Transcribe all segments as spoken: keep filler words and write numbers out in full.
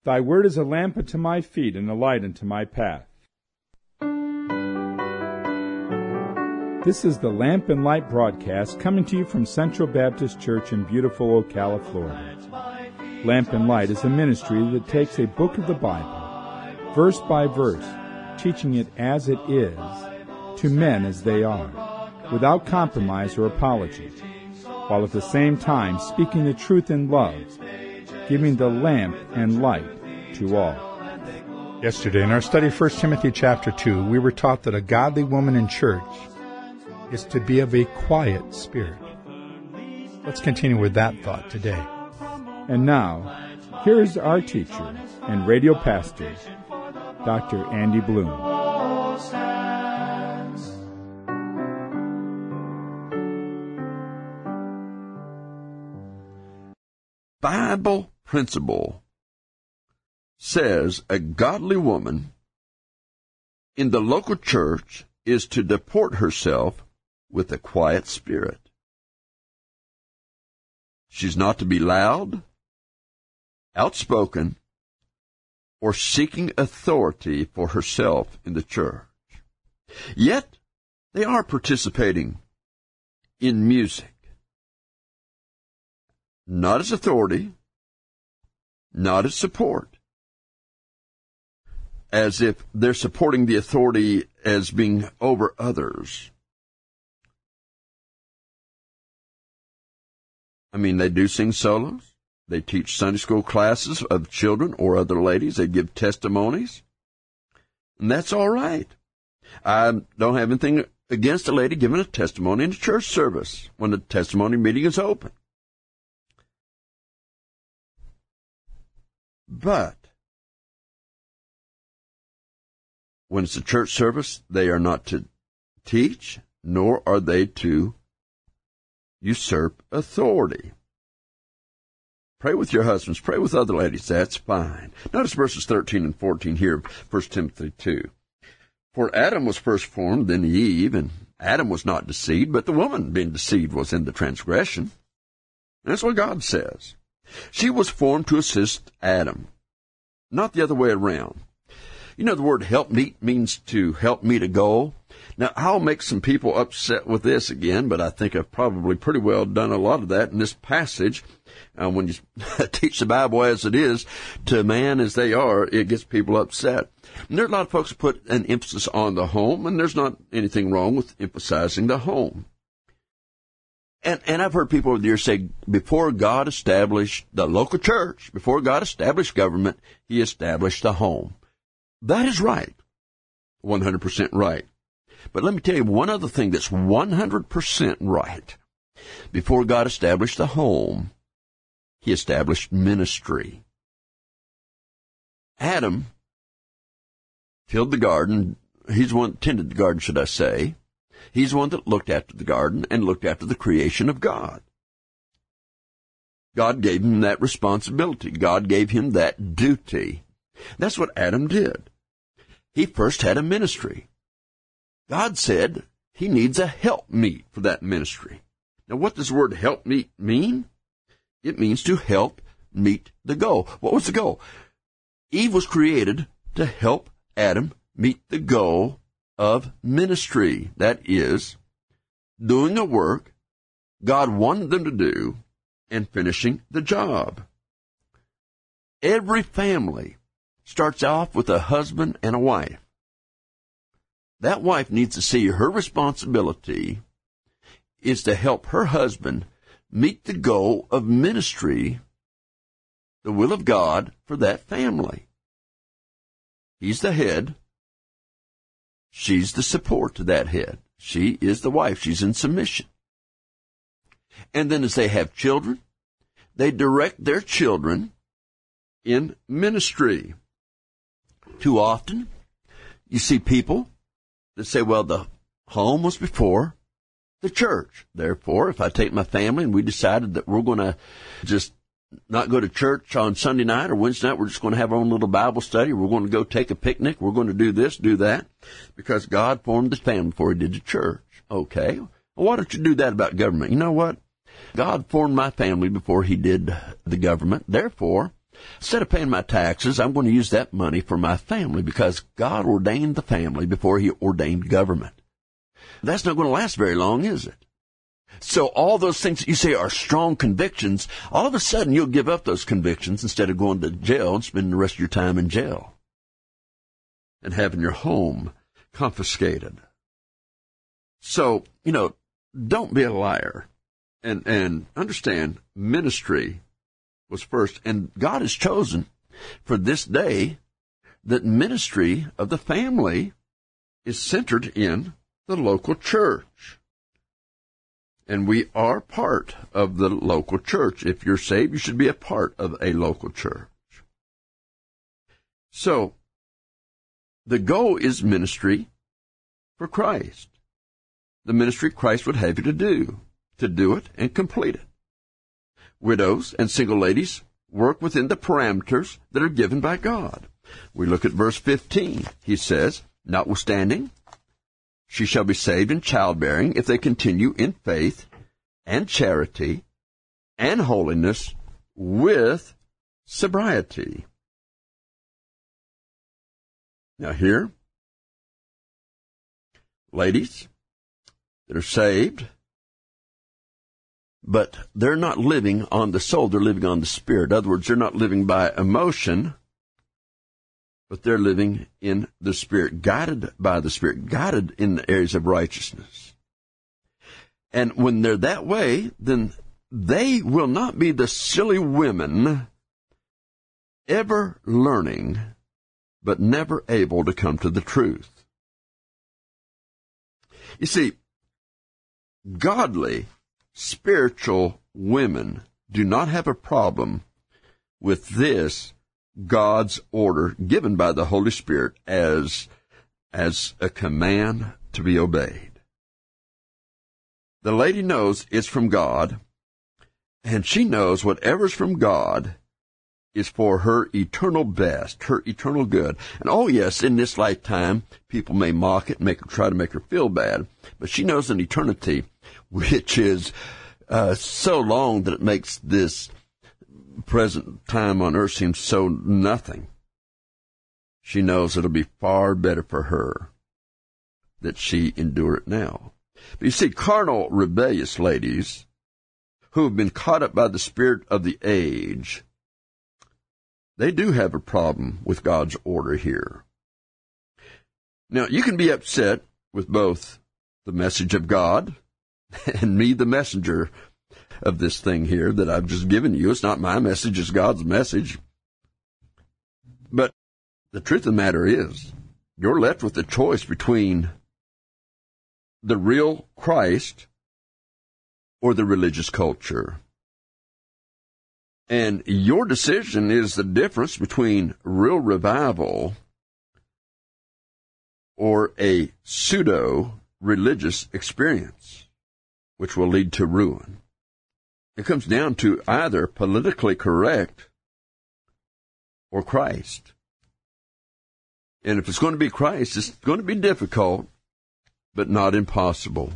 Thy word is a lamp unto my feet and a light unto my path. This is the Lamp and Light broadcast coming to you from Central Baptist Church in beautiful Ocala, Florida. Lamp and Light is a ministry that takes a book of the Bible, verse by verse, teaching it as it is, to men as they are, without compromise or apology, while at the same time speaking the truth in love, giving the lamp and light to all. Yesterday in our study, First Timothy chapter two, we were taught that a godly woman in church is to be of a quiet spirit. Let's continue with that thought today. And now, here is our teacher and radio pastor, Doctor Andy Bloom. Bible principle says a godly woman in the local church is to deport herself with a quiet spirit. She's not to be loud, outspoken, or seeking authority for herself in the church. Yet, they are participating in music. Not as authority, not as support, as if they're supporting the authority as being over others. I mean, they do sing solos. They teach Sunday school classes of children or other ladies. They give testimonies. And that's all right. I don't have anything against a lady giving a testimony in a church service when the testimony meeting is open. But when it's a church service, they are not to teach, nor are they to usurp authority. Pray with your husbands. Pray with other ladies. That's fine. Notice verses thirteen and fourteen here of First Timothy two. For Adam was first formed, then Eve, and Adam was not deceived, but the woman being deceived was in the transgression. That's what God says. She was formed to assist Adam, not the other way around. You know, the word helpmeet means to help meet a goal. Now, I'll make some people upset with this again, but I think I've probably pretty well done a lot of that in this passage. Uh, when you teach the Bible as it is to man as they are, it gets people upset. And there are a lot of folks who put an emphasis on the home, and there's not anything wrong with emphasizing the home. And, and I've heard people over the years say, before God established the local church, before God established government, He established the home. That is right. one hundred percent right. But let me tell you one other thing that's one hundred percent right. Before God established the home, He established ministry. Adam tilled the garden. He's the one that tended the garden, should I say. He's the one that looked after the garden and looked after the creation of God. God gave him that responsibility. God gave him that duty. That's what Adam did. He first had a ministry. God said he needs a helpmeet for that ministry. Now, what does the word helpmeet mean? It means to help meet the goal. What was the goal? Eve was created to help Adam meet the goal of ministry. That is, doing the work God wanted them to do and finishing the job. Every family starts off with a husband and a wife. That wife needs to see her responsibility is to help her husband meet the goal of ministry, the will of God for that family. He's the head. She's the support to that head. She is the wife. She's in submission. And then as they have children, they direct their children in ministry. Too often, you see people that say, well, the home was before the church. Therefore, if I take my family and we decided that we're going to just not go to church on Sunday night or Wednesday night, we're just going to have our own little Bible study, we're going to go take a picnic, we're going to do this, do that, because God formed the family before He did the church. Okay, well, why don't you do that about government? You know what? God formed my family before He did the government. Therefore, Instead of paying my taxes, I'm going to use that money for my family because God ordained the family before he ordained government. That's not going to last very long, is it? So all those things that you say are strong convictions, all of a sudden you'll give up those convictions instead of going to jail and spending the rest of your time in jail and having your home confiscated. So, you know, don't be a liar and, and understand ministry was first. And God has chosen for this day that ministry of the family is centered in the local church. And we are part of the local church. If you're saved, you should be a part of a local church. So, the goal is ministry for Christ. The ministry Christ would have you to do, to do it and complete it. Widows and single ladies work within the parameters that are given by God. We look at verse fifteen. He says, notwithstanding, she shall be saved in childbearing if they continue in faith and charity and holiness with sobriety. Now here, ladies that are saved, but they're not living on the soul, they're living on the spirit. In other words, they're not living by emotion, but they're living in the Spirit, guided by the Spirit, guided in the areas of righteousness. And when they're that way, then they will not be the silly women ever learning, but never able to come to the truth. You see, godly, spiritual women do not have a problem with this God's order given by the Holy Spirit as, as a command to be obeyed. The lady knows it's from God, and she knows whatever's from God is for her eternal best, her eternal good. And oh yes, in this lifetime, people may mock it and make her, try to make her feel bad, but she knows in eternity, which is uh, so long that it makes this present time on earth seems so nothing. She knows it'll be far better for her that she endure it now. But you see, carnal, rebellious ladies who have been caught up by the spirit of the age, they do have a problem with God's order here. Now, you can be upset with both the message of God and me, the messenger of this thing here that I've just given you. It's not my message, it's God's message. But the truth of the matter is, you're left with the choice between the real Christ or the religious culture. And your decision is the difference between real revival or a pseudo-religious experience, which will lead to ruin. It comes down to either politically correct or Christ. And if it's going to be Christ, it's going to be difficult, but not impossible.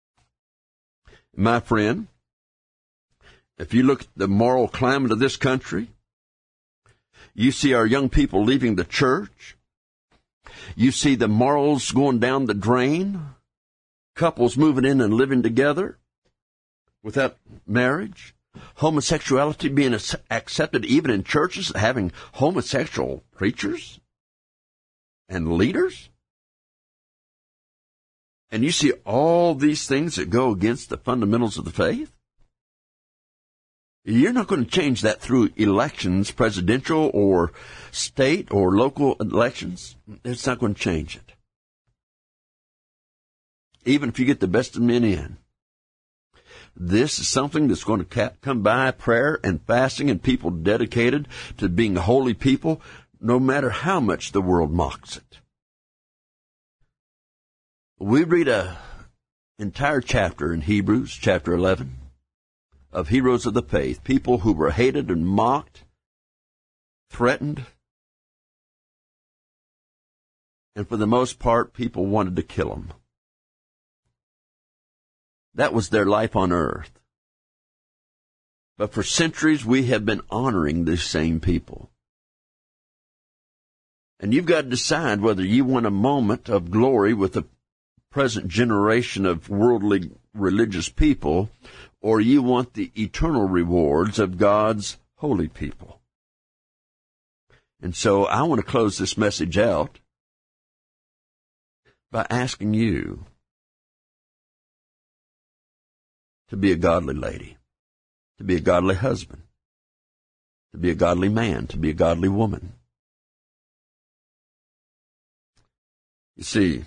My friend, if you look at the moral climate of this country, you see our young people leaving the church. You see the morals going down the drain, couples moving in and living together without marriage, homosexuality being accepted even in churches, having homosexual preachers and leaders. And you see all these things that go against the fundamentals of the faith. You're not going to change that through elections, presidential or state or local elections. It's not going to change it. Even if you get the best of men in. This is something that's going to come by prayer and fasting and people dedicated to being holy people, no matter how much the world mocks it. We read a entire chapter in Hebrews, chapter eleven, of heroes of the faith, people who were hated and mocked, threatened, and for the most part, people wanted to kill them. That was their life on earth. But for centuries, we have been honoring these same people. And you've got to decide whether you want a moment of glory with the present generation of worldly religious people, or you want the eternal rewards of God's holy people. And so I want to close this message out by asking you to be a godly lady, to be a godly husband, to be a godly man, to be a godly woman. You see,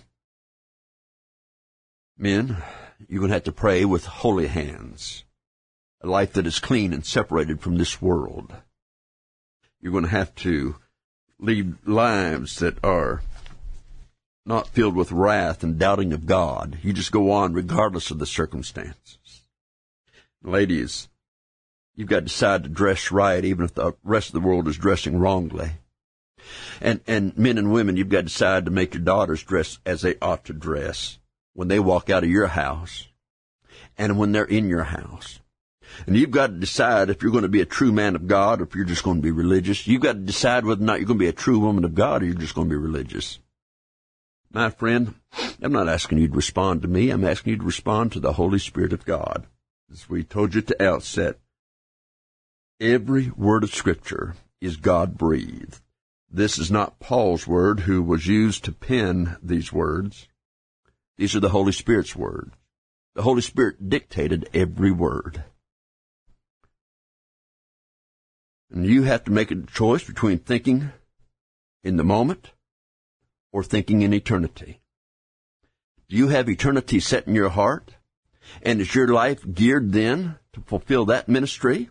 men, you're going to have to pray with holy hands, a life that is clean and separated from this world. You're going to have to lead lives that are not filled with wrath and doubting of God. You just go on regardless of the circumstances. Ladies, you've got to decide to dress right even if the rest of the world is dressing wrongly. And, and men and women, you've got to decide to make your daughters dress as they ought to dress when they walk out of your house and when they're in your house. And you've got to decide if you're going to be a true man of God or if you're just going to be religious. You've got to decide whether or not you're going to be a true woman of God or you're just going to be religious. My friend, I'm not asking you to respond to me. I'm asking you to respond to the Holy Spirit of God. As we told you at the outset, every word of Scripture is God-breathed. This is not Paul's word, who was used to pen these words. These are the Holy Spirit's words. The Holy Spirit dictated every word. And you have to make a choice between thinking in the moment or thinking in eternity. Do you have eternity set in your heart? And is your life geared then to fulfill that ministry?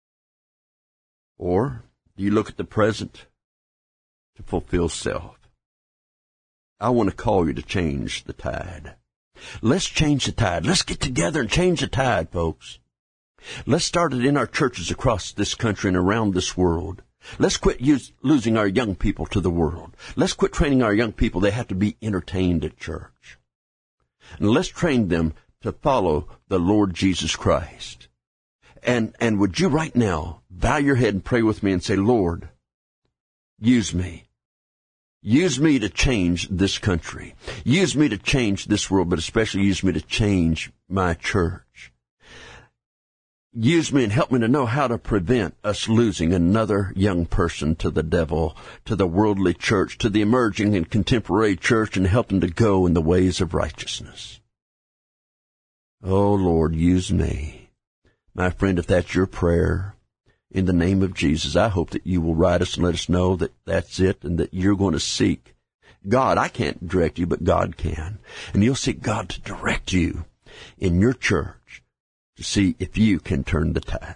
Or do you look at the present to fulfill self? I want to call you to change the tide. Let's change the tide. Let's get together and change the tide, folks. Let's start it in our churches across this country and around this world. Let's quit use, losing our young people to the world. Let's quit training our young people. They have to be entertained at church. And let's train them to follow the Lord Jesus Christ. And, and would you right now bow your head and pray with me and say, Lord, use me. Use me to change this country. Use me to change this world, but especially use me to change my church. Use me and help me to know how to prevent us losing another young person to the devil, to the worldly church, to the emerging and contemporary church, and help them to go in the ways of righteousness. Oh, Lord, use me. My friend, if that's your prayer, in the name of Jesus, I hope that you will write us and let us know that that's it and that you're going to seek God. I can't direct you, but God can. And you'll seek God to direct you in your church to see if you can turn the tide.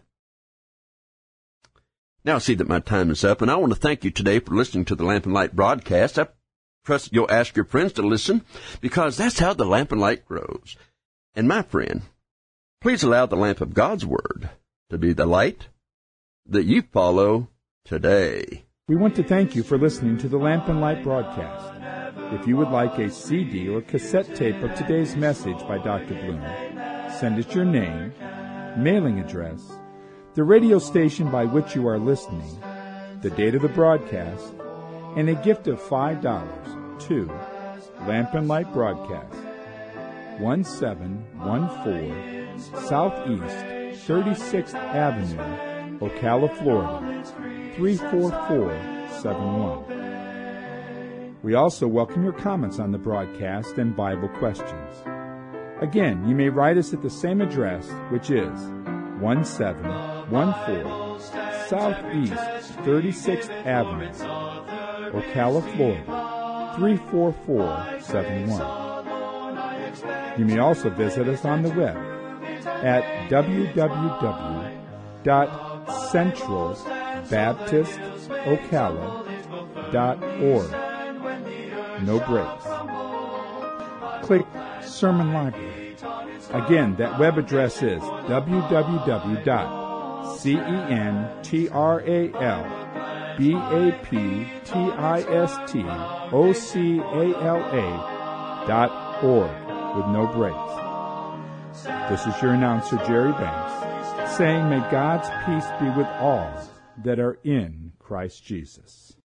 Now I see that my time is up, and I want to thank you today for listening to the Lamp and Light broadcast. I trust you'll ask your friends to listen, because that's how the lamp and light grows. And my friend, please allow the lamp of God's Word to be the light that you follow today. We want to thank you for listening to the Lamp and Light broadcast. If you would like a C D or cassette tape of today's message by Doctor Bloom, send us your name, mailing address, the radio station by which you are listening, the date of the broadcast, and a gift of five dollars to Lamp and Light Broadcast, one seven one four Southeast thirty-sixth Avenue, Ocala, Florida, three four four seven one. We also welcome your comments on the broadcast and Bible questions. Again, you may write us at the same address, which is one seven one four Southeast thirty-sixth Avenue, Ocala, Florida, three four four seven one. You may also visit us on the web at w w w dot central baptist ocala dot org. No breaks. Click Sermon Library. Again, that web address is w w w dot central baptist ocala dot org with no breaks. This is your announcer, Jerry Banks, saying, may God's peace be with all that are in Christ Jesus.